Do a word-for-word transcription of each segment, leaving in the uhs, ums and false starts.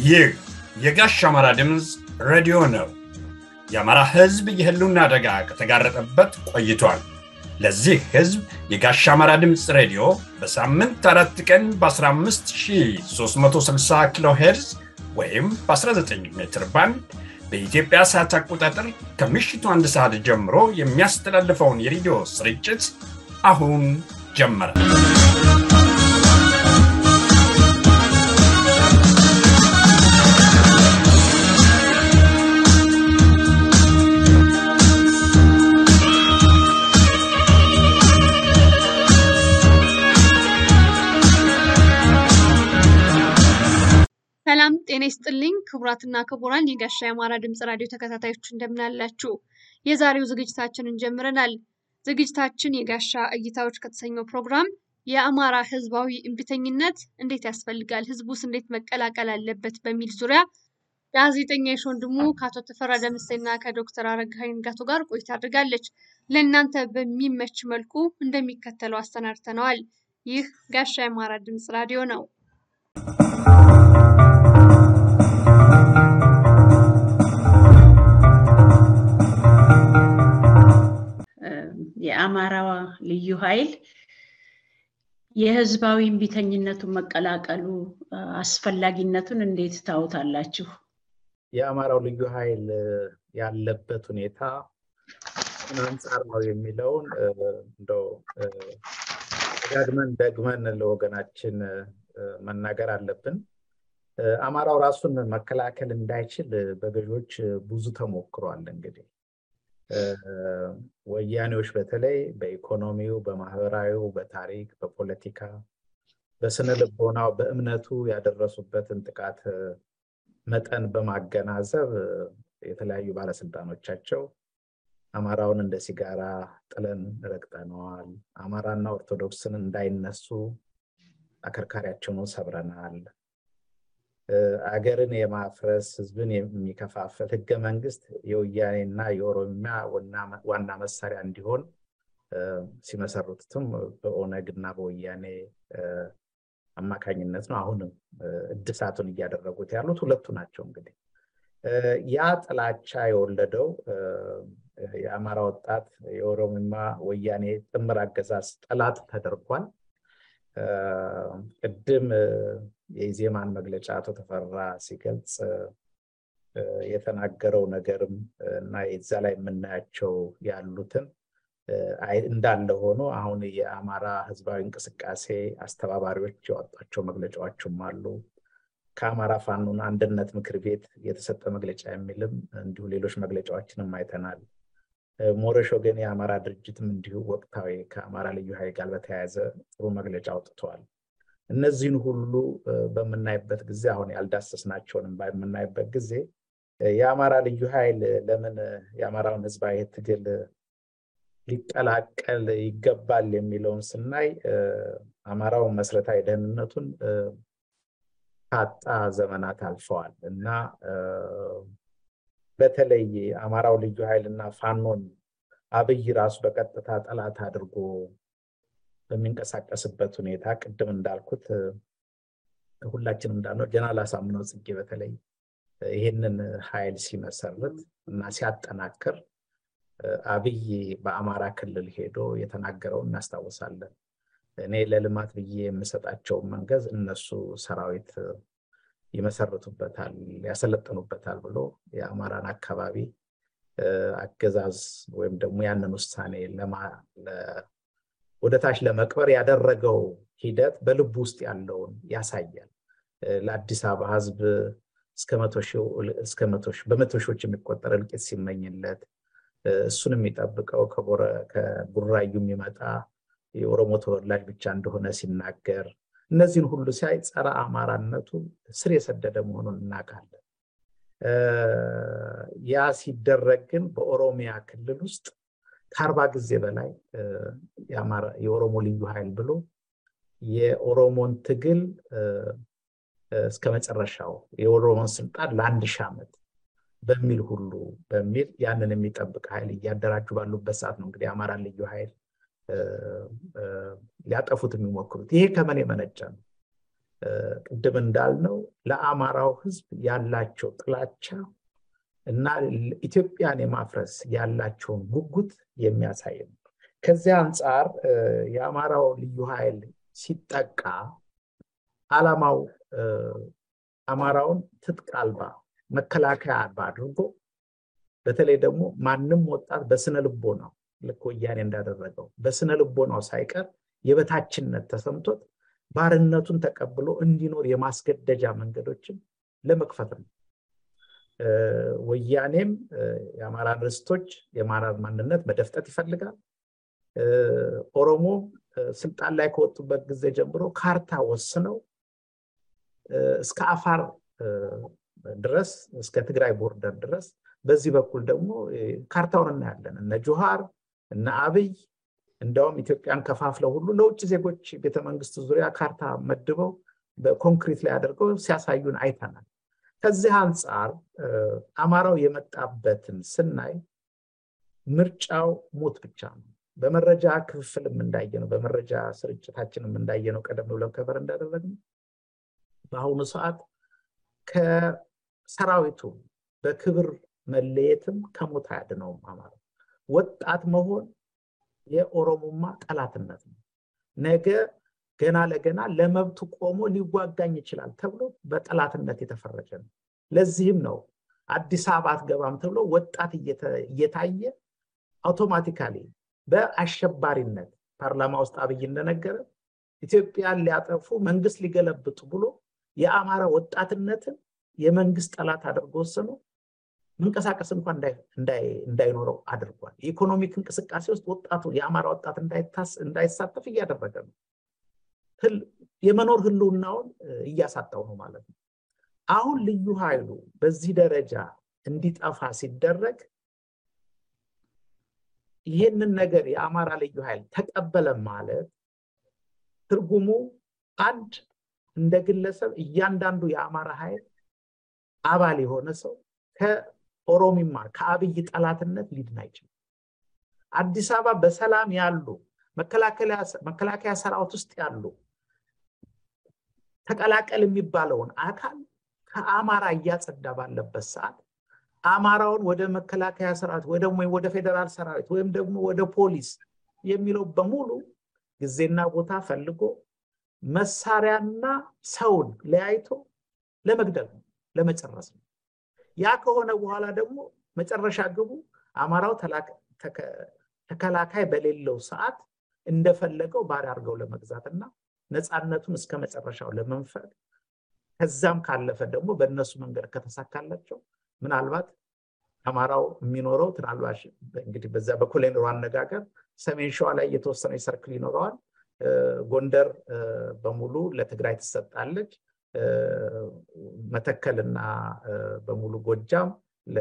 ይህ የጋሽ አማራ ድምጽ ሬዲዮ ነው። የአማራ ህዝብ የህልውና አደጋ ከተጋረጠበት ቆይቷል። ለዚህ ህዝብ የጋሽ አማራ ድምጽ ሬዲዮ በሳምንት አራት ቀን በ15360 ኪሎ ሄርዝ ወይም በ19 ሜትር ባንድ በኢትዮጵያ ሰዓት አቆጣጠር ከምሽቱ አንድ ሰዓት ጀምሮ የሚያስተላልፈውን የሬዲዮ ስርጭት አሁን ጀመረ። ሰላም ጤና ይስጥልኝ ክቡራትና ክቡራን የጋሽ አማራ ድምጽ ራዲዮ ተከታታዮች እንደምን አላችሁ? የዛሬው ዝግጅታችንን ጀምረናል። ዝግጅታችን የጋሻ እይታዎች ከተሰኘው ፕሮግራም የአማራ ህዝባዊ እምቢተኝነት እንዴት ያስፈልጋል፣ ህዝቡስ እንዴት መቀላቀል አለበት በሚል ዙሪያ ጋዜጠኛ የሾንድሙ ከአቶ ተፈራ ደምሴና ከዶክተር አረጋኸኝ ንጋቱ ጋር ቆይታ አድርጋለች። ለእናንተ በሚመች መልኩ እንደሚከተለው አሰናድተነዋል። ይህ ጋሻ አማራ ድምጽ ራዲዮ ነው። የአማራ ልዩ ኃይል የህዝባዊ እምቢተኝነቱን መቀላቀሉ አስፈላጊነቱን እንዴት ታውታላችሁ? የአማራው ልዩ ኃይል ያለበት ሁኔታ አንፃር ነው የሚለውን እንደው ደግመን ደግመን ለወገናችን መናገር አለብን። አማራው ራሱን መከላከል እንዳይችል በገዦች ብዙ ተሞክሯል። እንግዲህ ወያኔዎች በተለይ በኢኮኖሚው፣ በማህበራዊው፣ በታሪክ፣ በፖለቲካ፣ በስነ ልቦናው፣ በእምነቱ ያደረሱበትን ጥቃት መጠን በማገናዘብ የተለያዩ ባለስልጣኖቻቸው አማራውን እንደ ሲጋራ ጥለን ረግጠነዋል፣ አማራና ኦርቶዶክስን እንዳይነሱ አከርካሪያቸውን ሰብረናል፣ አገርን የማፍረስ ህዝብን የሚከፋፈል ህገ መንግስት የወያኔና የኦሮሚያ ዋና መሳሪያ እንዲሆን ሲመሰርቱትም በኦነግና በወያኔ አማካኝነት ነው። አሁንም እድሳቱን እያደረጉት ያሉት ሁለቱ ናቸው። እንግዲህ ያ ጥላቻ የወለደው የአማራ ወጣት የኦሮሚያ ወያኔ ጥምር አገዛዝ ጠላት ተደርጓል። ቅድም የኢዜማን መግለጫ አቶ ተፈራ ሲገልጽ የተናገረው ነገርም እና የዛ ላይ የምናያቸው ያሉትን እንዳለ ሆኖ አሁን የአማራ ህዝባዊ እንቅስቃሴ አስተባባሪዎች ያወጣቸው መግለጫዎችም አሉ። ከአማራ ፋኖን አንድነት ምክር ቤት የተሰጠ መግለጫ የሚልም እንዲሁ ሌሎች መግለጫዎችንም አይተናል። ሞረሾ ግን የአማራ ድርጅትም እንዲሁ ወቅታዊ ከአማራ ልዩ ኃይል ጋር በተያያዘ ጥሩ መግለጫ አውጥተዋል። እነዚህን ሁሉ በመናይበት ጊዜ አሁን ያልዳሰስናቸውንም በመናይበት ጊዜ የአማራ ልዩ ኃይል ለምን የአማራውን ህዝባዊ ትግል ሊቀላቀል ይገባል የሚለውን ስናይ አማራው መስረታዊ ደህንነቱን ካጣ ዘመናት አልፈዋል እና በተለይ አማራው ልዩ ኃይልና ፋኖን አብይ ራሱ በቀጥታ ጠላት አድርጎ በሚንቀሳቀስበት ሁኔታ ቅድም እንዳልኩት ሁላችንም እንዳልነው ጀነራል አሳምነው ጽጌ በተለይ ይሄንን ኃይል ሲመሰርት እና ሲያጠናክር አብይ በአማራ ክልል ሄዶ የተናገረው እናስታውሳለን። እኔ ለልማት ብዬ የምሰጣቸው መንገዝ እነሱ ሰራዊት ይመሰርቱበታል ያሰለጥኑበታል ብሎ የአማራን አካባቢ አገዛዝ ወይም ደግሞ ያንን ውሳኔ ለማ ወደታች ለመቅበር ያደረገው ሂደት በልብ ውስጥ ያለውን ያሳያል። ለአዲስ አበባ ህዝብ እስከ መቶ ሺህ እስከ መቶ ሺህ በመቶ ሺዎች የሚቆጠር እልቂት ሲመኝለት እሱን የሚጠብቀው ከቦረ ከቡራዩ የሚመጣ የኦሮሞ ተወላጅ ብቻ እንደሆነ ሲናገር እነዚህን ሁሉ ሲያይ ጸረ አማራነቱ ስር የሰደደ መሆኑን እናውቃለን። ያ ሲደረግ ግን በኦሮሚያ ክልል ውስጥ ከአርባ ጊዜ በላይ የአማራ የኦሮሞ ልዩ ኃይል ብሎ የኦሮሞን ትግል እስከመጨረሻው የኦሮሞን ስልጣን ለአንድ ሺህ ዓመት በሚል ሁሉ በሚል ያንን የሚጠብቅ ኃይል እያደራጁ ባሉበት ሰዓት ነው እንግዲህ አማራ ልዩ ኃይል ሊያጠፉት የሚሞክሩት። ይሄ ከመን የመነጨ ነው? ቅድም እንዳልነው ለአማራው ህዝብ ያላቸው ጥላቻ እና ኢትዮጵያን የማፍረስ ያላቸውን ጉጉት የሚያሳይ ነው። ከዚህ አንፃር የአማራው ልዩ ኃይል ሲጠቃ ዓላማው አማራውን ትጥቅ አልባ መከላከያ አልባ አድርጎ በተለይ ደግሞ ማንም ወጣት በስነ ልቦናው ልክ ወያኔ እንዳደረገው በስነ ልቦናው ሳይቀር የበታችነት ተሰምቶት ባርነቱን ተቀብሎ እንዲኖር የማስገደጃ መንገዶችን ለመክፈት ነው። ወያኔም የአማራን ርስቶች የአማራን ማንነት መደፍጠት ይፈልጋል። ኦሮሞ ስልጣን ላይ ከወጡበት ጊዜ ጀምሮ ካርታ ወስነው እስከ አፋር ድረስ እስከ ትግራይ ቦርደር ድረስ በዚህ በኩል ደግሞ ካርታውን እናያለን። እነ ጆሃር እነ አብይ እንደውም ኢትዮጵያን ከፋፍለው ሁሉ ለውጭ ዜጎች ቤተመንግስት ዙሪያ ካርታ መድበው በኮንክሪት ላይ አድርገው ሲያሳዩን አይተናል። ከዚህ አንፃር አማራው የመጣበትን ስናይ ምርጫው ሞት ብቻ ነው። በመረጃ ክፍፍልም እንዳየነው በመረጃ ስርጭታችንም እንዳየነው ቀደም ብለን ከበር እንዳደረግነው በአሁኑ ሰዓት ከሰራዊቱ በክብር መለየትም ከሞት አያድነውም። አማራ ወጣት መሆን የኦሮሞማ ጠላትነት ነው። ነገ ገና ለገና ለመብቱ ቆሞ ሊዋጋኝ ይችላል ተብሎ በጠላትነት የተፈረጀ ነው። ለዚህም ነው አዲስ አበባ አትገባም ተብሎ ወጣት እየታየ አውቶማቲካሊ በአሸባሪነት ፓርላማ ውስጥ አብይ እንደነገረ ኢትዮጵያን ሊያጠፉ መንግስት ሊገለብጡ ብሎ የአማራ ወጣትነትን የመንግስት ጠላት አድርጎ ወሰኑ መንቀሳቀስ እንኳን እንዳይ እንዳይኖረው አድርጓል። ኢኮኖሚክ እንቅስቃሴ ውስጥ ወጣቱ የአማራ ወጣት እንዳይታስ እንዳይሳተፍ እያደረገ ነው። የመኖር ህልውናውን እያሳጣው ነው ማለት ነው። አሁን ልዩ ኃይሉ በዚህ ደረጃ እንዲጠፋ ሲደረግ ይሄንን ነገር የአማራ ልዩ ኃይል ተቀበለ ማለት ትርጉሙ አንድ እንደ ግለሰብ እያንዳንዱ የአማራ ኃይል አባል የሆነ ሰው ከኦሮሚማ ከአብይ ጠላትነት ሊድን አይችልም። አዲስ አበባ በሰላም ያሉ መከላከያ መከላከያ ሰራዊት ውስጥ ያሉ ተቀላቀል የሚባለውን አካል ከአማራ እያጸዳ ባለበት ሰዓት አማራውን ወደ መከላከያ ሰራዊት ወደ ወደ ፌደራል ሰራዊት ወይም ደግሞ ወደ ፖሊስ የሚለው በሙሉ ጊዜና ቦታ ፈልጎ መሳሪያና ሰውን ለያይቶ ለመግደል ለመጨረስ ነው። ያ ከሆነ በኋላ ደግሞ መጨረሻ ግቡ አማራው ተከላካይ በሌለው ሰዓት እንደፈለገው ባሪያ አድርገው ለመግዛትና ነፃነቱን እስከ መጨረሻው ለመንፈግ ከዛም ካለፈ ደግሞ በእነሱ መንገድ ከተሳካላቸው ምናልባት አማራው የሚኖረው ትናልባሽ እንግዲህ በዛ በኮሎኔሉ አነጋገር ሰሜን ሸዋ ላይ የተወሰነ ሰርክል ይኖረዋል። ጎንደር በሙሉ ለትግራይ ተሰጣለች። መተከልና በሙሉ ጎጃም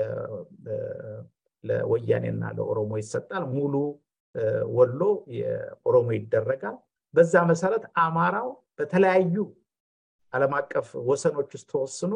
ለወያኔና ለኦሮሞ ይሰጣል። ሙሉ ወሎ የኦሮሞ ይደረጋል። በዛ መሰረት አማራው በተለያዩ ዓለም አቀፍ ወሰኖች ውስጥ ተወስኖ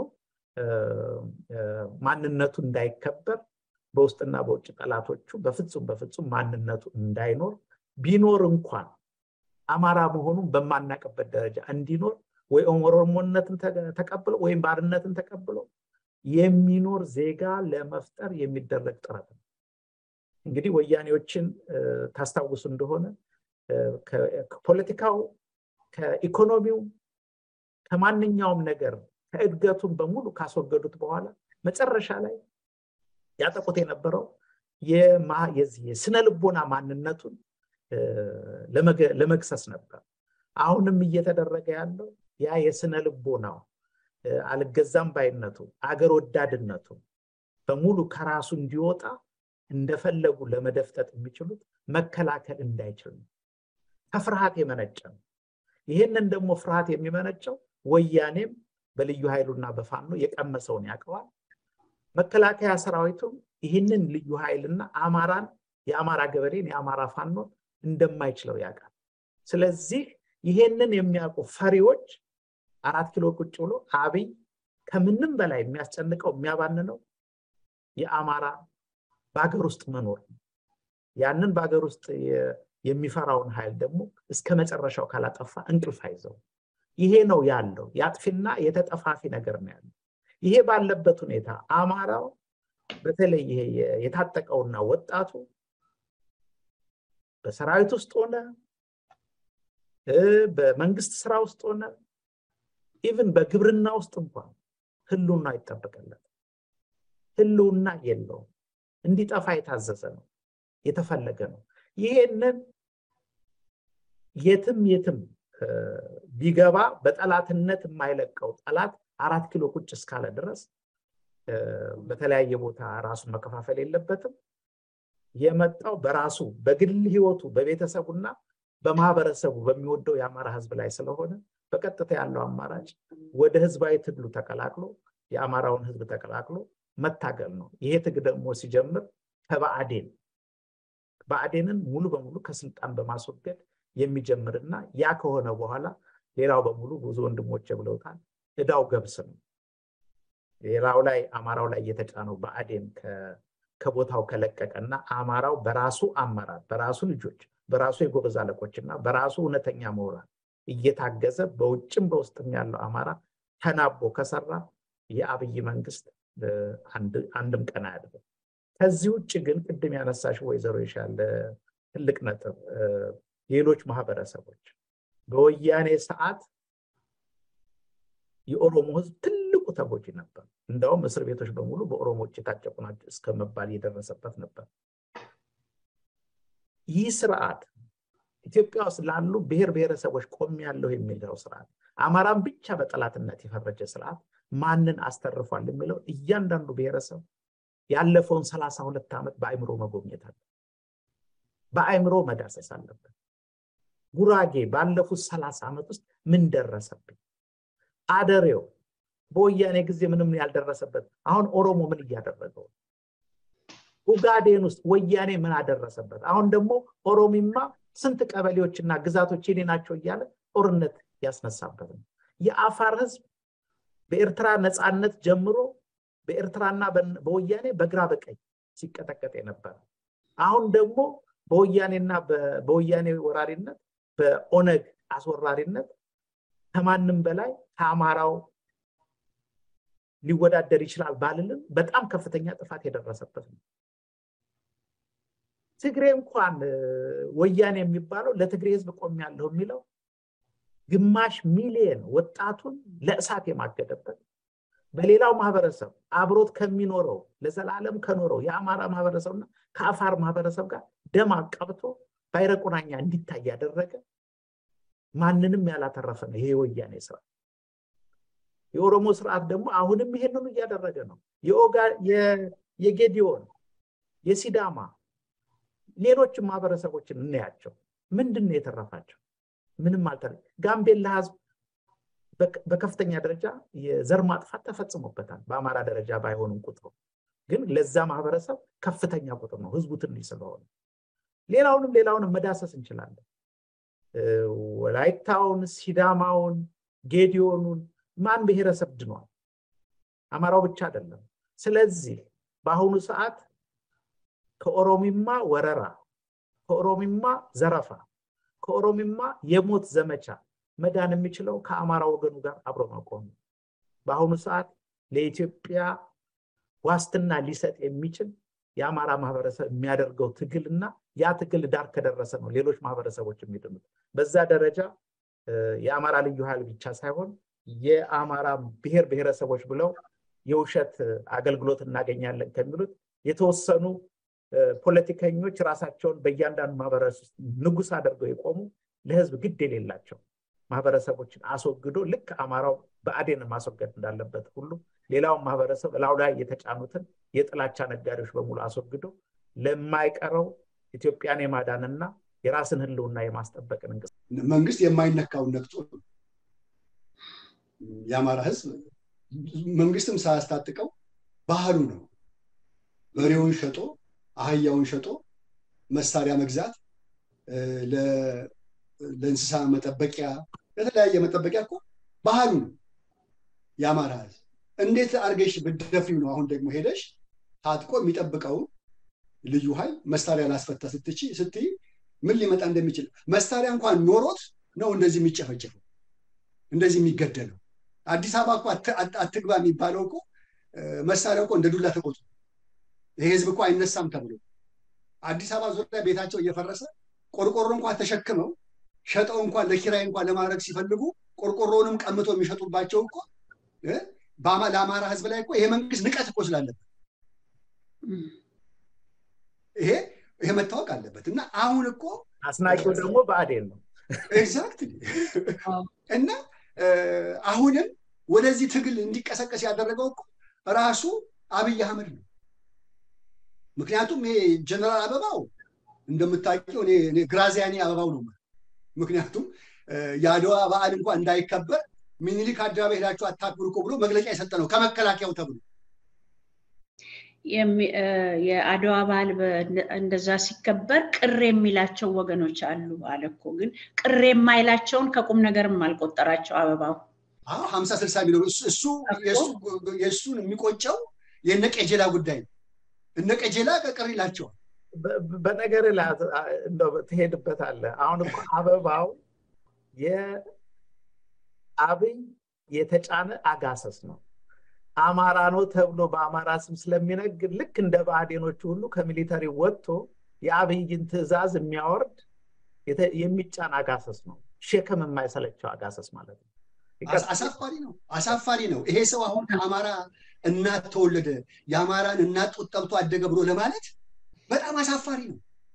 ማንነቱ እንዳይከበር በውስጥና በውጭ ጠላቶቹ በፍጹም በፍጹም ማንነቱ እንዳይኖር ቢኖር እንኳን አማራ መሆኑን በማናቀበት ደረጃ እንዲኖር ወይ ኦሮሞነትን ተቀብሎ ወይ ባርነትን ተቀብሎ የሚኖር ዜጋ ለመፍጠር የሚደረግ ጥረት ነው። እንግዲህ ወያኔዎችን ታስታውሱ እንደሆነ ከፖለቲካው ከኢኮኖሚው ከማንኛውም ነገር ከእድገቱን በሙሉ ካስወገዱት በኋላ መጨረሻ ላይ ያጠቁት የነበረው የስነ ልቦና ማንነቱን ለመግሰስ ነበር። አሁንም እየተደረገ ያለው ያ የስነ ልቦናው አልገዛም ባይነቱ አገር ወዳድነቱ በሙሉ ከራሱ እንዲወጣ እንደፈለጉ ለመደፍጠጥ የሚችሉት መከላከል እንዳይችሉ ከፍርሃት የመነጨ ነው። ይሄንን ደግሞ ፍርሃት የሚመነጨው ወያኔም በልዩ ኃይሉና በፋኖ የቀመሰውን ያቀዋል። መከላከያ ሰራዊቱም ይሄንን ልዩ ኃይልና አማራን የአማራ ገበሬን የአማራ ፋኖ እንደማይችለው ያውቃል። ስለዚህ ይሄንን የሚያውቁ ፈሪዎች አራት ኪሎ ቁጭ ብሎ አብይ ከምንም በላይ የሚያስጨንቀው የሚያባንነው የአማራ ባገር ውስጥ መኖር ያንን ባገር ውስጥ የሚፈራውን ኃይል ደግሞ እስከ መጨረሻው ካላጠፋ እንቅልፍ አይዘው ይሄ ነው ያለው ያጥፊና የተጠፋፊ ነገር ነው ያለው ይሄ ባለበት ሁኔታ አማራው በተለይ ይሄ የታጠቀውና ወጣቱ በሰራዊት ውስጥ ሆነ በመንግስት ስራ ውስጥ ሆነ ኢቭን በግብርና ውስጥ እንኳን ህልውና ይጠበቀለት ህልውና የለው እንዲጠፋ የታዘዘ ነው የተፈለገ ነው ይሄንን የትም የትም ቢገባ በጠላትነት የማይለቀው ጠላት አራት ኪሎ ቁጭ እስካለ ድረስ በተለያየ ቦታ ራሱን መከፋፈል የለበትም የመጣው በራሱ በግል ህይወቱ በቤተሰቡና በማህበረሰቡ በሚወደው የአማራ ህዝብ ላይ ስለሆነ በቀጥታ ያለው አማራጭ ወደ ህዝባዊ ትግሉ ተቀላቅሎ የአማራውን ህዝብ ተቀላቅሎ መታገል ነው ይሄ ትግል ደግሞ ሲጀምር ተባአዴን ባአዴንን ሙሉ በሙሉ ከስልጣን በማስወገድ የሚጀምርና ያ ከሆነ በኋላ ሌላው በሙሉ ብዙ ወንድሞቼ ብለውታል እዳው ገብስ ነው ሌላው ላይ አማራው ላይ የተጫነው ባአዴን ከቦታው ከለቀቀና አማራው በራሱ አማራጭ በራሱ ልጆች በራሱ የጎበዝ አለቆችና በራሱ እውነተኛ ምሁራን እየታገዘ በውጭም በውስጥም ያለው አማራ ተናቦ ከሰራ የአብይ መንግስት አንድ አንድም ቀና ያደርጋል ከዚህ ውጭ ግን ቅድም ያነሳሽ ወይዘሮ ይሻለ ትልቅ ነጥብ ሌሎች ማህበረሰቦች በወያኔ ሰዓት የኦሮሞ ህዝብ ትልቁ ተጎጂ ነበር እንደውም እስር ቤቶች በሙሉ በኦሮሞዎች የታጨቁ ናቸው እስከመባል የደረሰበት ነበር ይህ ስርዓት ኢትዮጵያ ውስጥ ላሉ ብሔር ብሔረሰቦች ቆም ያለው የሚለው ስርዓት አማራን ብቻ በጠላትነት የፈረጀ ስርዓት ማንን አስተርፏል የሚለው እያንዳንዱ ብሔረሰብ ያለፈውን ሰላሳ ሁለት ዓመት በአይምሮ መጎብኘት አለ በአይምሮ መዳሰስ አለበት ጉራጌ ባለፉት ሰላሳ ዓመት ውስጥ ምን ደረሰብኝ አደሬው በወያኔ ጊዜ ምንም ያልደረሰበት አሁን ኦሮሞ ምን እያደረገው ኡጋዴን ውስጥ ወያኔ ምን አደረሰበት አሁን ደግሞ ኦሮሚማ ስንት ቀበሌዎችና ግዛቶች የኔ ናቸው እያለ ጦርነት ያስነሳበት ነው የአፋር ህዝብ በኤርትራ ነፃነት ጀምሮ በኤርትራና በወያኔ በግራ በቀኝ ሲቀጠቀጥ ነበር አሁን ደግሞ በወያኔና በወያኔ ወራሪነት በኦነግ አስወራሪነት ከማንም በላይ ከአማራው ሊወዳደር ይችላል ባልልም በጣም ከፍተኛ ጥፋት የደረሰበት ነው ትግሬ እንኳን ወያኔ የሚባለው ለትግሬ ህዝብ ቆም ያለው የሚለው ግማሽ ሚሊዮን ወጣቱን ለእሳት የማገደበት በሌላው ማህበረሰብ አብሮት ከሚኖረው ለዘላለም ከኖረው የአማራ ማህበረሰብና ከአፋር ማህበረሰብ ጋር ደም አቀብቶ ባይረቁናኛ እንዲታይ ያደረገ ማንንም ያላተረፈ ነው ይሄ ወያኔ ስርዓት የኦሮሞ ስርዓት ደግሞ አሁንም ይሄንን እያደረገ ነው የኦጋ የጌዲዮን የሲዳማ ሌሎች ማህበረሰቦችን እናያቸው ምንድነው የተረፋቸው ምንም አልተረ ጋምቤላ ህዝብ በከፍተኛ ደረጃ የዘር ማጥፋት ተፈጽሞበታል በአማራ ደረጃ ባይሆንም ቁጥሩ ግን ለዛ ማህበረሰብ ከፍተኛ ቁጥር ነው ህዝቡ ትንሽ ስለሆነ ሌላውንም ሌላውንም መዳሰስ እንችላለን ወላይታውን ሲዳማውን ጌዲዮኑን ማን ብሔረሰብ ድኗል አማራው ብቻ አይደለም ስለዚህ በአሁኑ ሰዓት ከኦሮሚማ ወረራ ከኦሮሚማ ዘረፋ ከኦሮሚማ የሞት ዘመቻ መዳን የሚችለው ከአማራ ወገኑ ጋር አብሮ መቆም በአሁኑ ሰዓት ለኢትዮጵያ ዋስትና ሊሰጥ የሚችል የአማራ ማህበረሰብ የሚያደርገው ትግልና ያ ትግል ዳር ከደረሰ ነው ሌሎች ማህበረሰቦች የሚድኑት በዛ ደረጃ የአማራ ልዩ ኃይል ብቻ ሳይሆን የአማራ ብሔር ብሔረሰቦች ብለው የውሸት አገልግሎት እናገኛለን ከሚሉት የተወሰኑ ፖለቲከኞች ራሳቸውን በእያንዳንዱ ማህበረሰብ ንጉስ አድርገው የቆሙ ለህዝብ ግድ የሌላቸው ማህበረሰቦችን አስወግዶ ልክ አማራው በአዴን ማስወገድ እንዳለበት ሁሉ ሌላው ማህበረሰብ ላው ላይ የተጫኑትን የጥላቻ ነጋዴዎች በሙሉ አስወግዶ ለማይቀረው ኢትዮጵያን የማዳንና የራስን ህልውና የማስጠበቅ እንግስ መንግስት የማይነካው ነክቶ ያማራ ህዝብ መንግስትም ሳያስታጥቀው ባህሉ ነው በሬውን ሸጦ አህያውን ሸጦ መሳሪያ መግዛት ለ ለእንስሳ መጠበቂያ ለተለያየ መጠበቂያ እኮ ባህሉ ነው ያማራ ህዝብ እንዴት አርገሽ ብትደፍሪው ነው አሁን ደግሞ ሄደሽ ታጥቆ የሚጠብቀው ልዩ ኃይል መሳሪያ ላስፈታ ስትቺ ስትይ ምን ሊመጣ እንደሚችል መሳሪያ እንኳን ኖሮት ነው እንደዚህ የሚጨፈጨፈው እንደዚህ የሚገደለው አዲስ አበባ እኮ አትግባ የሚባለው እኮ መሳሪያው እኮ እንደ ዱላ ተቆጥቶ ይሄ ህዝብ እኮ አይነሳም ተብሎ አዲስ አበባ ዙሪያ ቤታቸው እየፈረሰ ቆርቆሮ እንኳን ተሸክመው ሸጠው እንኳን ለኪራይ እንኳን ለማድረግ ሲፈልጉ ቆርቆሮውንም ቀምቶ የሚሸጡባቸው እኮ ለአማራ ህዝብ ላይ እኮ ይሄ መንግስት ንቀት እኮ ስላለበት ይሄ ይሄ መታወቅ አለበት እና አሁን እኮ አስናቂው ደግሞ ብአዴን ነው ኤግዛክትሊ እና አሁንም ወደዚህ ትግል እንዲቀሰቀስ ያደረገው እኮ ራሱ አብይ አህመድ ነው ምክንያቱም ይሄ ጀነራል አበባው እንደምታውቂው እኔ እኔ ግራዚያኒ አበባው ነው ምክንያቱም ያድዋ በዓል እንኳን እንዳይከበር ሚኒሊክ አደባባይ ሄዳችሁ አታክብሩ እኮ ብሎ መግለጫ የሰጠ ነው ከመከላከያው ተብሎ የአድዋ በዓል እንደዛ ሲከበር ቅር የሚላቸው ወገኖች አሉ አለ እኮ ግን ቅር የማይላቸውን ከቁም ነገርም አልቆጠራቸው አበባው አዎ ሀምሳ ስልሳ ሚሊዮን እሱ የሱ የሱን የሚቆጨው የነቀጀላ ጉዳይ እነቀጀላ ቅር ይላቸዋል በነገር ላይ እንደው ትሄድበታለህ አሁን እኮ አበባው የአብይ የተጫነ አጋሰስ ነው አማራ ነው ተብሎ በአማራ ስም ስለሚነግድ ልክ እንደ ባዴኖቹ ሁሉ ከሚሊተሪ ወጥቶ የአብይን ትዕዛዝ የሚያወርድ የሚጫን አጋሰስ ነው ሸከም የማይሰለቸው አጋሰስ ማለት ነው አሳፋሪ ነው አሳፋሪ ነው ይሄ ሰው አሁን ከአማራ እናት ተወለደ የአማራን እናት ጡት ጠብቶ አደገ ብሎ ለማለት በጣም አሳፋሪ ነው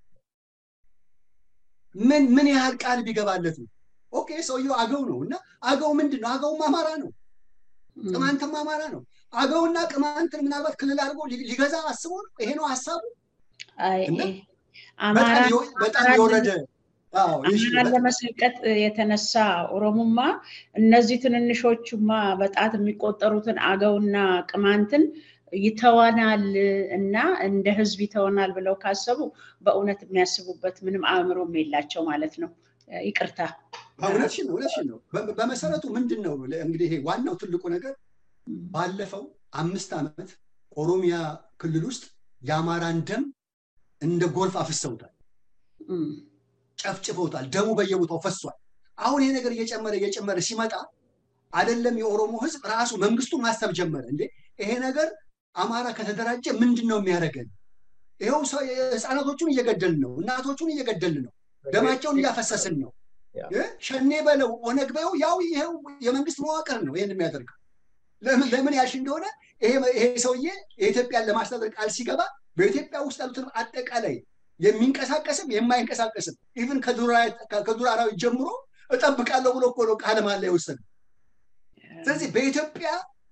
ምን ምን ያህል ቃል ቢገባለት ነው ኦኬ ሰውየው አገው ነው እና አገው ምንድነው አገውም አማራ ነው ቅማንትም አማራ ነው አገውና ቅማንትን ምናልባት ክልል አድርጎ ሊገዛ አስቦ ይሄ ነው ሐሳቡ አይ አማራ በጣም ይወረደ አዎ አማራ ለመስልቀጥ የተነሳ ኦሮሞማ እነዚህ ትንንሾቹማ በጣት የሚቆጠሩትን አገውና ቅማንትን ይተዋናል እና እንደ ህዝብ ይተዋናል ብለው ካሰቡ በእውነት የሚያስቡበት ምንም አእምሮም የላቸው ማለት ነው ይቅርታ በእውነት ነው እውነት ነው በመሰረቱ ምንድነው እንግዲህ ይሄ ዋናው ትልቁ ነገር ባለፈው አምስት አመት ኦሮሚያ ክልል ውስጥ የአማራን ደም እንደ ጎርፍ አፍሰውታል ጨፍጭፈውታል ደሙ በየቦታው ፈሷል አሁን ይሄ ነገር እየጨመረ እየጨመረ ሲመጣ አይደለም የኦሮሞ ህዝብ ራሱ መንግስቱ ማሰብ ጀመረ እንዴ ይሄ ነገር አማራ ከተደራጀ ምንድነው የሚያደርገን ይሄው ህፃናቶቹን እየገደልን ነው እናቶቹን እየገደልን ነው ደማቸውን እያፈሰስን ነው ሸኔ በለው ኦነግ በለው ያው ይሄው የመንግስት መዋቅር ነው ይሄን የሚያደርገው ለምን ለምን ያልሽ እንደሆነ ይሄ ይሄ ሰውዬ የኢትዮጵያን ለማስተዳደር ቃል ሲገባ በኢትዮጵያ ውስጥ ያሉትን አጠቃላይ የሚንቀሳቀስም የማይንቀሳቀስም ኢቭን ከዱራ ከዱራ አራዊት ጀምሮ እጠብቃለሁ ብሎ እኮ ነው ቃል ማለ ይወሰድ ስለዚህ በኢትዮጵያ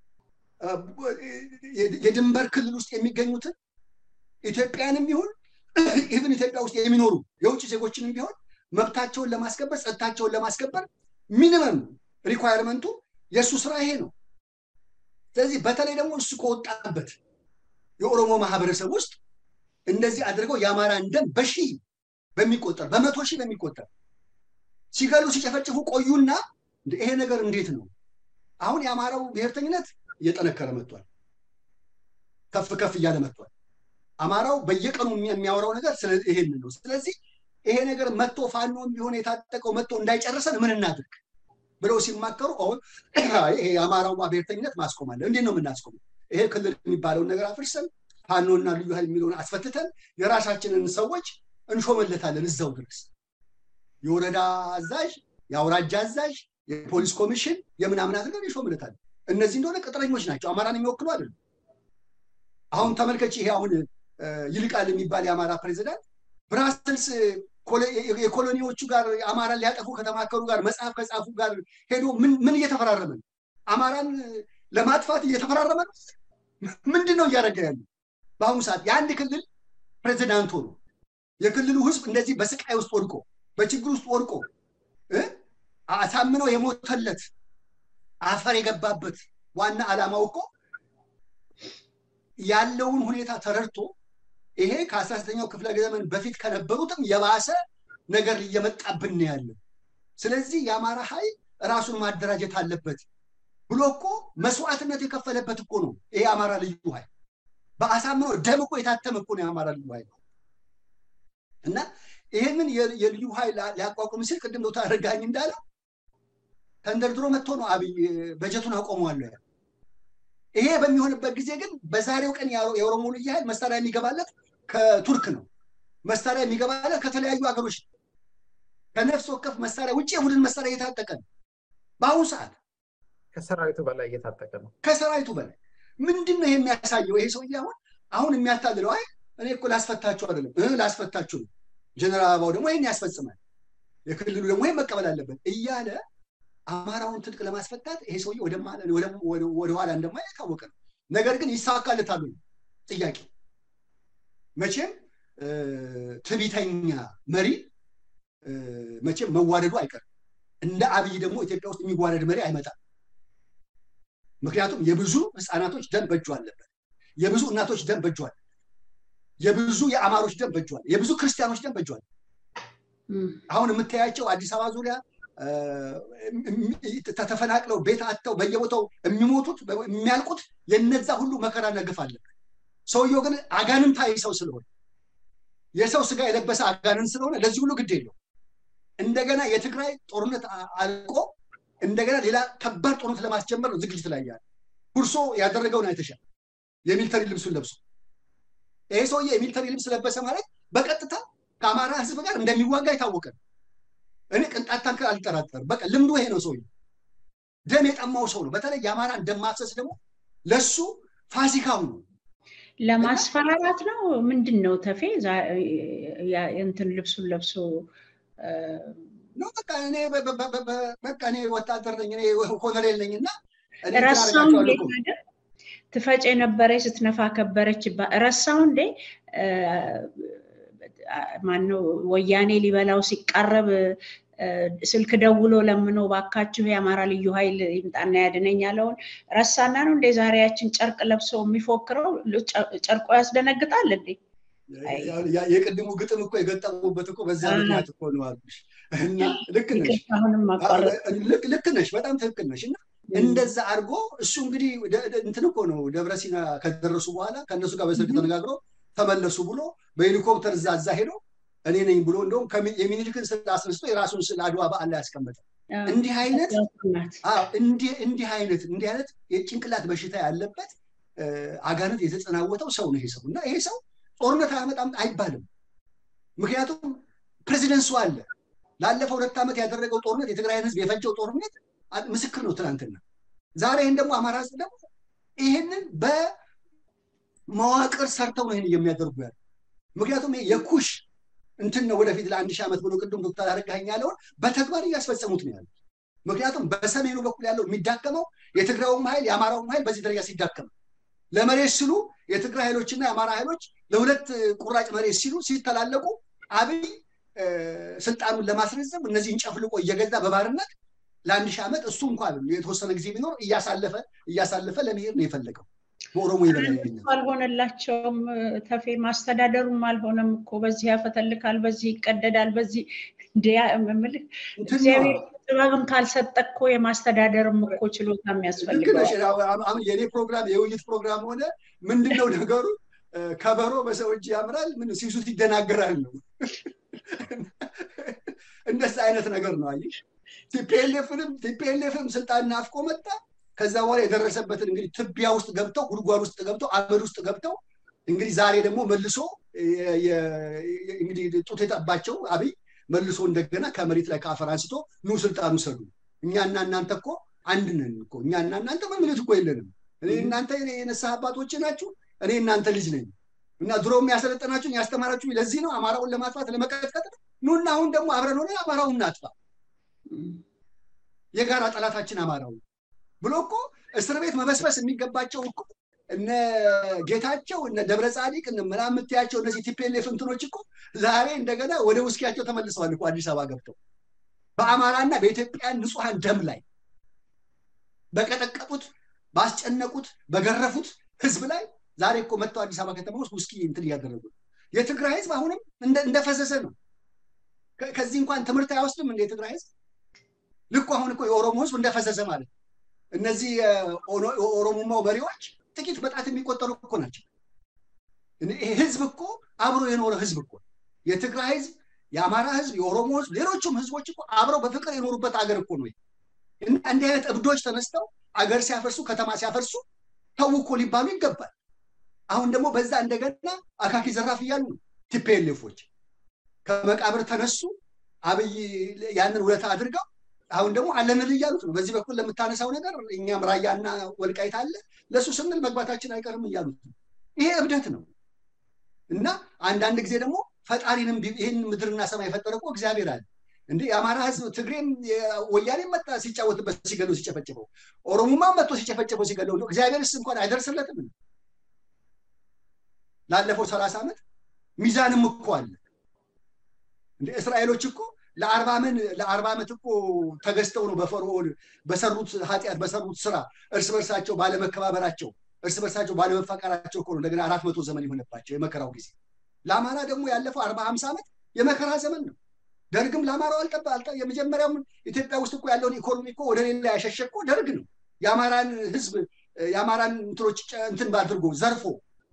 የድንበር ክልል ውስጥ የሚገኙትን ኢትዮጵያንም ይሁን ኢቭን ኢትዮጵያ ውስጥ የሚኖሩ የውጭ ዜጎችንም ቢሆን መብታቸውን ለማስከበር ጸጥታቸውን ለማስከበር ሚኒመም ሪኳየርመንቱ የሱ ስራ ይሄ ነው ስለዚህ በተለይ ደግሞ እሱ ከወጣበት የኦሮሞ ማህበረሰብ ውስጥ እንደዚህ አድርገው የአማራ እንደም በሺ በሚቆጠር በመቶ ሺህ በሚቆጠር ሲገሉ ሲጨፈጭፉ ቆዩና ይሄ ነገር እንዴት ነው አሁን የአማራው ብሔርተኝነት እየጠነከረ መጥቷል ከፍ ከፍ እያለ መጥቷል አማራው በየቀኑ የሚያወራው ነገር ስለዚህ ይሄን ነው ስለዚህ ይሄ ነገር መጥቶ ፋኖም ቢሆን የታጠቀው መጥቶ እንዳይጨርሰን ምን እናድርግ ብለው ሲማከሩ አሁን ይሄ የአማራው ብሔርተኝነት ማስቆም አለ እንዴት ነው የምናስቆመው ይሄ ክልል የሚባለው ነገር አፍርሰን ፋኖና ልዩ ኃይል የሚለውን አስፈትተን የራሳችንን ሰዎች እንሾመለታለን እዛው ድረስ የወረዳ አዛዥ የአውራጃ አዛዥ የፖሊስ ኮሚሽን የምናምን አድርገን እንሾመለታለን እነዚህ እንደሆነ ቅጥረኞች ናቸው አማራን የሚወክሉ አይደለም አሁን ተመልከቺ ይሄ አሁን ይልቃል የሚባል የአማራ ፕሬዝዳንት ብራስልስ የኮሎኒዎቹ ጋር አማራን ሊያጠፉ ከተማከሩ ጋር መጽሐፍ ከጻፉ ጋር ሄዶ ምን ምን እየተፈራረመ ነው አማራን ለማጥፋት እየተፈራረመ ነው ምንድነው እያደረገ ያለው በአሁኑ ሰዓት የአንድ ክልል ፕሬዝዳንት ሆኖ የክልሉ ህዝብ እንደዚህ በስቃይ ውስጥ ወድቆ በችግር ውስጥ ወድቆ እ አሳምነው የሞተለት አፈር የገባበት ዋና ዓላማው እኮ ያለውን ሁኔታ ተረድቶ ይሄ ከ19ኛው ክፍለ ዘመን በፊት ከነበሩትም የባሰ ነገር እየመጣብን ያለው ስለዚህ የአማራ ኃይል ራሱን ማደራጀት አለበት ብሎ እኮ መስዋዕትነት የከፈለበት እኮ ነው ይሄ አማራ ልዩ ኃይል በአሳምነው ደም እኮ የታተመ እኮ ነው የአማራ ልዩ ኃይል እና ይሄንን የልዩ ኃይል ሊያቋቁም ሲል ቅድም ነው ታረጋኝ እንዳለው ተንደርድሮ መጥቶ ነው አብይ በጀቱን አቆመዋለሁ ያለው። ይሄ በሚሆንበት ጊዜ ግን በዛሬው ቀን የኦሮሞ ልጅ ኃይል መሳሪያ የሚገባለት ከቱርክ ነው። መሳሪያ የሚገባለት ከተለያዩ ሀገሮች ነው። ከነፍስ ወከፍ መሳሪያ ውጪ የቡድን መሳሪያ እየታጠቀ ነው። በአሁኑ ሰዓት ከሰራዊቱ በላይ እየታጠቀ ነው። ከሰራዊቱ በላይ ምንድነው ይሄ የሚያሳየው? ይሄ ሰውዬ አሁን አሁን የሚያታልለው አይ እኔ እኮ ላስፈታችሁ አይደለም እ ላስፈታችሁ ነው። ጀነራል አበባው ደግሞ ይሄን ያስፈጽማል፣ የክልሉ ደግሞ ይሄን መቀበል አለበት እያለ አማራውን ትጥቅ ለማስፈታት ይሄ ሰውዬ ወደ ማለት ወደ ወደ ኋላ እንደማይል ታወቀ ነው። ነገር ግን ይሳካለታል ጥያቄ መቼም ትዕቢተኛ መሪ መቼም መዋደዱ አይቀርም። እንደ አብይ ደግሞ ኢትዮጵያ ውስጥ የሚዋደድ መሪ አይመጣም። ምክንያቱም የብዙ ህፃናቶች ደም በእጁ አለበት፣ የብዙ እናቶች ደም በእጁ አለ፣ የብዙ የአማሮች ደም በእጁ አለ፣ የብዙ ክርስቲያኖች ደም በእጁ አለ። አሁን የምታያቸው አዲስ አበባ ዙሪያ ተፈናቅለው ቤት አጥተው በየቦታው የሚሞቱት የሚያልቁት የነዛ ሁሉ መከራና ግፍ አለበት። ሰውየው ግን አጋንንታዊ ሰው ስለሆነ የሰው ስጋ የለበሰ አጋንንት ስለሆነ ለዚህ ሁሉ ግድ የለው። እንደገና የትግራይ ጦርነት አልቆ እንደገና ሌላ ከባድ ጦርነት ለማስጀመር ዝግጅት ላይ ያለ ኩርሶ ያደረገውን አይተሻል። የሚሊተሪ ልብሱን ለብሶ ይሄ ሰውዬ የሚሊተሪ ልብስ ለበሰ ማለት በቀጥታ ከአማራ ህዝብ ጋር እንደሚዋጋ የታወቀ ነው። እኔ ቅንጣት ታክል አልጠራጠርም። በቃ ልምዱ ይሄ ነው። ሰውዬ ደም የጠማው ሰው ነው። በተለይ የአማራ እንደማሰስ ደግሞ ለሱ ፋሲካው ነው። ለማስፈራራት ነው ምንድነው ተፌ እንትን ልብሱን ለብሶ ነው? በቃ እኔ በቃ እኔ ወታደር ነኝ፣ እኔ ኮሎኔል ነኝና እኔ ረሳው እንደ ትፈጭ የነበረች ስትነፋ ከበረች ረሳው እንደ ማነው ወያኔ ሊበላው ሲቃረብ ስልክ ደውሎ ለምኖ ባካችሁ የአማራ ልዩ ኃይል ይምጣና ያድነኝ ያለውን ረሳና ነው እንደ ዛሬያችን ጨርቅ ለብሶ የሚፎክረው? ጨርቆ ያስደነግጣል እንዴ? የቅድሙ ግጥም እኮ የገጠሙበት እኮ በዛ ምክንያት እኮ ነው አልኩሽ። እና ልክ ነሽ፣ ልክ ነሽ፣ በጣም ትክክል ነሽ። እና እንደዛ አድርጎ እሱ እንግዲህ እንትን እኮ ነው ደብረሲና ከደረሱ በኋላ ከነሱ ጋር በስልክ ተነጋግረው ተመለሱ ብሎ በሄሊኮፕተር እዛ እዛ ሄዶ እኔ ነኝ ብሎ እንደውም የሚኒልክን ስዕል አስነስቶ የራሱን ስዕል አድዋ በዓል ላይ ያስቀመጠ። እንዲህ አይነት አዎ እንዲህ እንዲህ አይነት እንዲህ አይነት የጭንቅላት በሽታ ያለበት አጋንንት የተጸናወተው ሰው ነው ይሄ ሰው። እና ይሄ ሰው ጦርነት አያመጣም አይባልም። ምክንያቱም ፕሬዚደንሱ አለ። ላለፈው ሁለት ዓመት ያደረገው ጦርነት የትግራይን ህዝብ የፈጀው ጦርነት ምስክር ነው ትናንትና። ዛሬ ይሄን ደግሞ አማራ ህዝብ ደግሞ ይሄንን በመዋቅር ሰርተው ነው ይሄን የሚያደርጉ ያለው። ምክንያቱም የኩሽ እንትን ነው ወደፊት ለአንድ ሺህ ዓመት ብሎ ቅድም ዶክተር አረጋኸኝ ያለውን በተግባር እያስፈጸሙት ነው ያሉት። ምክንያቱም በሰሜኑ በኩል ያለው የሚዳከመው የትግራዩም ኃይል የአማራውም ኃይል በዚህ ደረጃ ሲዳከም ለመሬት ሲሉ የትግራይ ኃይሎችና የአማራ ኃይሎች ለሁለት ቁራጭ መሬት ሲሉ ሲተላለቁ አብይ ስልጣኑን ለማስረዘም እነዚህን ጨፍልቆ እየገዛ በባርነት ለአንድ ሺህ ዓመት እሱ እንኳን የተወሰነ ጊዜ ቢኖር እያሳለፈ እያሳለፈ ለመሄድ ነው የፈለገው። በኦሮሞ ይበላልኝ አልሆነላቸውም። ተፌ ማስተዳደሩም አልሆነም እኮ በዚህ ያፈተልካል፣ በዚህ ይቀደዳል፣ በዚህ እንዲያ ምምል እግዚአብሔር ጥበብን ካልሰጠኮ የማስተዳደርም እኮ ችሎታ የሚያስፈልገው። አሁን የኔ ፕሮግራም የውይይት ፕሮግራም ሆነ ምንድነው ነገሩ? ከበሮ በሰው እጅ ያምራል፣ ምን ሲሱት ይደናገራል ነው። እንደዛ አይነት ነገር ነው። አይ ቲፒኤልኤፍንም ቲፒኤልኤፍም ስልጣን ናፍቆ መጣ። ከዛ በኋላ የደረሰበትን እንግዲህ ትቢያ ውስጥ ገብተው ጉድጓድ ውስጥ ገብተው አመድ ውስጥ ገብተው እንግዲህ ዛሬ ደግሞ መልሶ እንግዲህ ጡት የጠባቸው አብይ መልሶ እንደገና ከመሬት ላይ ከአፈር አንስቶ ኑ ስልጣኑ ሰዱ። እኛና እናንተ እኮ አንድ ነን እኮ እኛና እናንተ ምንም እኮ የለንም። እኔ እናንተ የነሳ አባቶች ናችሁ፣ እኔ እናንተ ልጅ ነኝ። እና ድሮም ያሰለጠናችሁኝ ያስተማራችሁኝ ለዚህ ነው፣ አማራውን ለማጥፋት ለመቀጥቀጥ። ኑና አሁን ደግሞ አብረን ሆነን አማራውን እናጥፋ፣ የጋራ ጠላታችን አማራው ብሎ እኮ እስር ቤት መበስበስ የሚገባቸው እኮ እነ ጌታቸው እነ ደብረ ጻዲቅ እነ ምናምን የምትያቸው እነዚህ ቲፒኤልኤፍ እንትኖች እኮ ዛሬ እንደገና ወደ ውስኪያቸው ተመልሰዋል እኮ አዲስ አበባ ገብተው በአማራና በኢትዮጵያ ንጹሃን ደም ላይ በቀጠቀጡት ባስጨነቁት በገረፉት ህዝብ ላይ ዛሬ እኮ መጥተው አዲስ አበባ ከተማ ውስጥ ውስኪ እንትን እያደረጉ የትግራይ ህዝብ አሁንም እንደፈሰሰ ነው። ከዚህ እንኳን ትምህርት አይወስድም እንደ የትግራይ ህዝብ። ልክ አሁን እኮ የኦሮሞ ህዝብ እንደፈሰሰ ማለት እነዚህ ኦሮሞማው መሪዎች ጥቂት በጣት የሚቆጠሩ እኮ ናቸው። ይሄ ህዝብ እኮ አብሮ የኖረ ህዝብ እኮ የትግራይ ህዝብ፣ የአማራ ህዝብ፣ የኦሮሞ ህዝብ፣ ሌሎችም ህዝቦች እኮ አብረው በፍቅር የኖሩበት ሀገር እኮ ነው። እና እንዲህ አይነት እብዶች ተነስተው አገር ሲያፈርሱ ከተማ ሲያፈርሱ ተውኮ ሊባሉ ይገባል። አሁን ደግሞ በዛ እንደገና አካኪ ዘራፍ እያሉ ቲፒኤልኤፎች ከመቃብር ተነሱ። አብይ ያንን ውለታ አድርገው አሁን ደግሞ አለንል እያሉት ነው። በዚህ በኩል ለምታነሳው ነገር እኛም ራያና ወልቃይት አለ ለሱ ስንል መግባታችን አይቀርም እያሉት ነው። ይሄ እብደት ነው። እና አንዳንድ ጊዜ ደግሞ ፈጣሪንም ይሄን ምድርና ሰማይ የፈጠረ እኮ እግዚአብሔር አለ እንዴ። የአማራ ህዝብ ትግሬም ወያኔ መጣ ሲጫወትበት ሲገለው ሲጨፈጨፈው፣ ኦሮሞማ መጥቶ ሲጨፈጨፈው ሲገለው ነው። እግዚአብሔርስ እንኳን አይደርስለትም። ላለፈው ሰላሳ ዓመት ሚዛንም እኮ አለ እንዴ። እስራኤሎች እኮ ለአርባ ዓመት ለአርባ ዓመት እኮ ተገዝተው ነው በፈርዖን በሰሩት ኃጢአት በሰሩት ስራ እርስ በርሳቸው ባለመከባበራቸው እርስ በርሳቸው ባለመፋቀራቸው እኮ ነው እንደገና አራት መቶ ዘመን የሆነባቸው የመከራው ጊዜ። ለአማራ ደግሞ ያለፈው አርባ ሃምሳ ዓመት የመከራ ዘመን ነው። ደርግም ለአማራው አልቀባ አልቀ የመጀመሪያው ኢትዮጵያ ውስጥ እኮ ያለውን ኢኮኖሚ እኮ ወደ ሌላ ያሸሸኮ ደርግ ነው። የአማራን ህዝብ የአማራን እንትሮች እንትን ባድርጎ ዘርፎ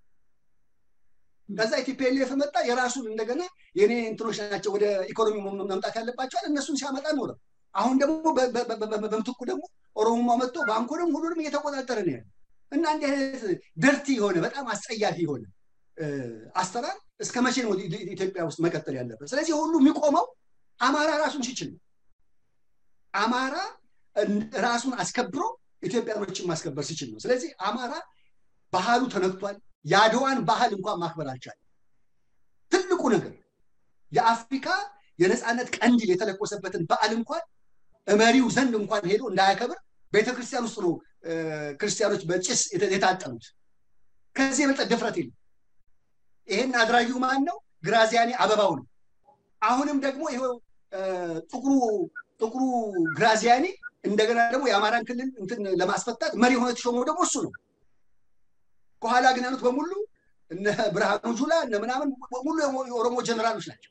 ከዛ ቲፒኤልኤፍ መጣ የራሱን እንደገና የኔ እንትሮች ናቸው ወደ ኢኮኖሚ መምጣት ያለባቸው እነሱን ሲያመጣ ነው። አሁን ደግሞ በምትኩ ደግሞ ኦሮሞማ መጥቶ ባንኩንም ሁሉንም እየተቆጣጠረ ነው ያለው። እና እንዲህ አይነት ደርቲ የሆነ በጣም አስጸያፊ የሆነ አስተራር እስከ መቼ ነው ኢትዮጵያ ውስጥ መቀጠል ያለበት? ስለዚህ ሁሉ የሚቆመው አማራ ራሱን ሲችል ነው። አማራ ራሱን አስከብሮ ኢትዮጵያኖችን ማስከበር ሲችል ነው። ስለዚህ አማራ ባህሉ ተነክቷል። ያድዋን ባህል እንኳን ማክበር አልቻለም። ትልቁ ነገር የአፍሪካ የነፃነት ቀንዲል የተለኮሰበትን በዓል እንኳን መሪው ዘንድ እንኳን ሄዶ እንዳያከብር ቤተክርስቲያን ውስጥ ነው ክርስቲያኖች በጭስ የታጠኑት። ከዚህ የበለጠ ድፍረት የለም። ይሄን አድራጊው ማን ነው? ግራዚያኒ አበባው ነው። አሁንም ደግሞ ይሄው ጥቁሩ ጥቁሩ ግራዚያኒ እንደገና ደግሞ የአማራን ክልል እንትን ለማስፈታት መሪ ሆነ ተሾመው ደግሞ እሱ ነው። ከኋላ ግን ያሉት በሙሉ እነ ብርሃኑ ጁላ እነ ምናምን በሙሉ የኦሮሞ ጀነራሎች ናቸው።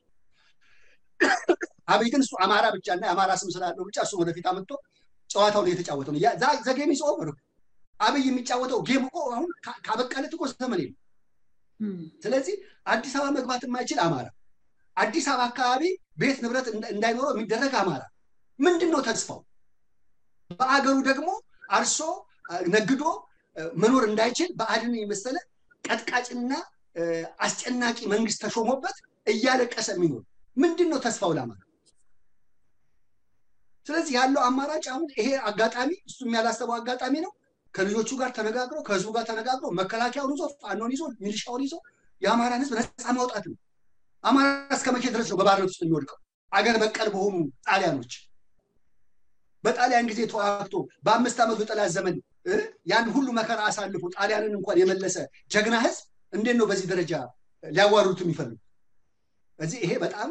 አብይ ግን እሱ አማራ ብቻና የአማራ ስም ስላለው ብቻ እሱ ወደፊት አመጣው ጨዋታውን እየተጫወተው ነው። ዛ ዘጌም ኢዝ ኦቨር። አብይ የሚጫወተው ጌም እኮ አሁን ካበቃለት እኮ ዘመን ነው። ስለዚህ አዲስ አበባ መግባት የማይችል አማራ፣ አዲስ አበባ አካባቢ ቤት ንብረት እንዳይኖረው የሚደረግ አማራ ምንድነው ተስፋው? በአገሩ ደግሞ አርሶ ነግዶ መኖር እንዳይችል በአድን የመሰለ ቀጥቃጭና አስጨናቂ መንግስት ተሾሞበት እያለቀሰ የሚኖር ምንድነው ተስፋው ለአማራ? ስለዚህ ያለው አማራጭ አሁን ይሄ አጋጣሚ እሱ የሚያላሰበው አጋጣሚ ነው። ከልጆቹ ጋር ተነጋግሮ ከህዝቡ ጋር ተነጋግሮ መከላከያውን ይዞ ፋኖን ይዞ ሚሊሻውን ይዞ የአማራን ህዝብ ነፃ ማውጣት ነው። አማራ እስከ መቼ ድረስ ነው በባርነት ውስጥ የሚወድቀው? አገር በቀል በሆኑ ጣሊያኖች በጣሊያን ጊዜ ተዋግቶ በአምስት ዓመት በጠላት ዘመን ያን ሁሉ መከራ አሳልፎ ጣሊያንን እንኳን የመለሰ ጀግና ህዝብ እንዴት ነው በዚህ ደረጃ ሊያዋሩት የሚፈልጉ? ስለዚህ ይሄ በጣም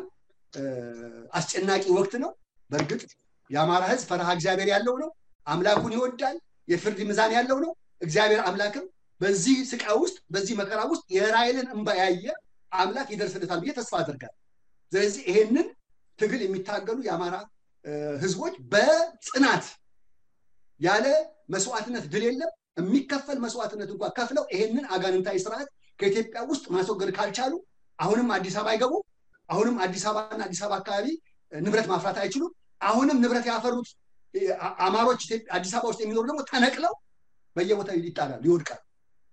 አስጨናቂ ወቅት ነው። በእርግጥ የአማራ ህዝብ ፈርሃ እግዚአብሔር ያለው ነው። አምላኩን ይወዳል። የፍርድ ሚዛን ያለው ነው። እግዚአብሔር አምላክም በዚህ ስቃይ ውስጥ በዚህ መከራ ውስጥ የራይልን እንባ ያየ አምላክ ይደርስለታል ብዬ ተስፋ አደርጋለሁ። ስለዚህ ይሄንን ትግል የሚታገሉ የአማራ ህዝቦች በጽናት ያለ መስዋዕትነት ድል የለም። የሚከፈል መስዋዕትነት እንኳን ከፍለው ይሄንን አጋንንታዊ ስርዓት ከኢትዮጵያ ውስጥ ማስወገድ ካልቻሉ አሁንም አዲስ አበባ አይገቡ። አሁንም አዲስ አበባና አዲስ አበባ አካባቢ ንብረት ማፍራት አይችሉም። አሁንም ንብረት ያፈሩት አማሮች አዲስ አበባ ውስጥ የሚኖሩ ደግሞ ተነቅለው በየቦታው ይጣላሉ፣ ይወድቃሉ።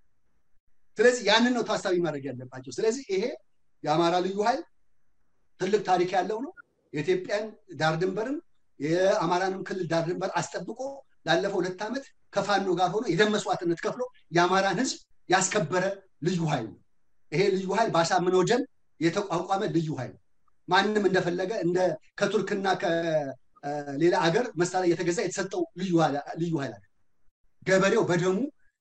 ስለዚህ ያንን ነው ታሳቢ ማድረግ ያለባቸው። ስለዚህ ይሄ የአማራ ልዩ ኃይል ትልቅ ታሪክ ያለው ነው። የኢትዮጵያን ዳር ድንበርም የአማራንም ክልል ዳር ድንበር አስጠብቆ ላለፈው ሁለት ዓመት ከፋኖ ጋር ሆኖ የደም መስዋዕትነት ከፍሎ የአማራን ህዝብ ያስከበረ ልዩ ኃይል ነው። ይሄ ልዩ ኃይል ባሳምነው ደም የተቋቋመ ልዩ ኃይል ማንንም እንደፈለገ እንደ ከቱርክና ከሌላ ሀገር መሳሪያ የተገዛ የተሰጠው ልዩ ልዩ ኃይል አለ። ገበሬው በደሙ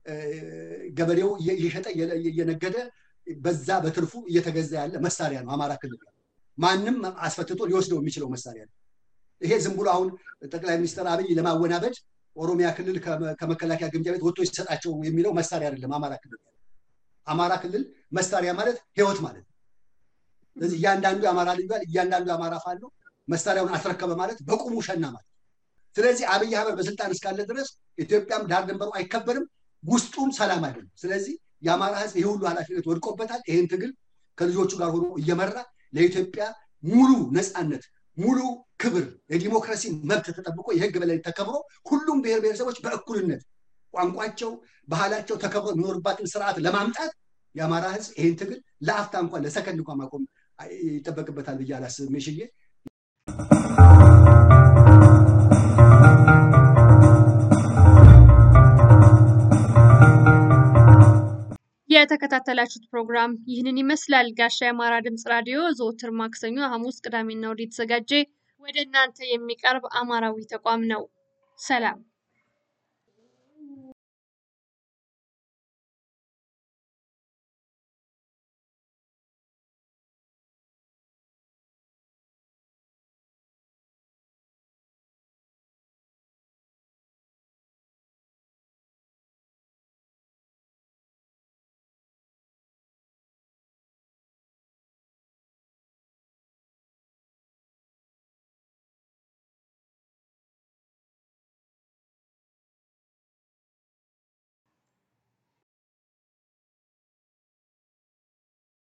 ገበሬው እየሸጠ እየነገደ በዛ በትርፉ እየተገዛ ያለ መሳሪያ ነው አማራ ክልል። ማንም አስፈትቶ ሊወስደው የሚችለው መሳሪያ ነው። ይሄ ዝም ብሎ አሁን ጠቅላይ ሚኒስትር አብይ ለማወናበድ ኦሮሚያ ክልል ከመከላከያ ግምጃ ቤት ወጥቶ ይሰጣቸው የሚለው መሳሪያ አይደለም። አማራ ክልል አማራ ክልል መሳሪያ ማለት ህይወት ማለት ነው። ስለዚህ እያንዳንዱ አማራ ልጅ ጋር እያንዳንዱ አማራ ፋኖ መሳሪያውን አስረከበ ማለት በቁሙ ሸና ማለት። ስለዚህ አብይ አህመድ በስልጣን እስካለ ድረስ ኢትዮጵያም ዳር ድንበሩ አይከበርም፣ ውስጡም ሰላም አይደለም። ስለዚህ የአማራ ህዝብ ይሄ ሁሉ ኃላፊነት ወድቆበታል። ይሄን ትግል ከልጆቹ ጋር ሆኖ እየመራ ለኢትዮጵያ ሙሉ ነፃነት ሙሉ ክብር የዲሞክራሲ መብት ተጠብቆ የህግ በላይ ተከብሮ ሁሉም ብሔር ብሔረሰቦች በእኩልነት ቋንቋቸው ባህላቸው ተከብሮ የሚኖርባትን ስርዓት ለማምጣት የአማራ ህዝብ ይሄን ትግል ለአፍታ እንኳን ለሰከንድ እንኳን ማቆም ይጠበቅበታል ብዬ አላስብም። እሺዬ የተከታተላችሁት ፕሮግራም ይህንን ይመስላል። ጋሻ የአማራ ድምጽ ራዲዮ ዘወትር ማክሰኞ፣ ሐሙስ፣ ቅዳሜና እሁድ የተዘጋጀ ወደ እናንተ የሚቀርብ አማራዊ ተቋም ነው። ሰላም።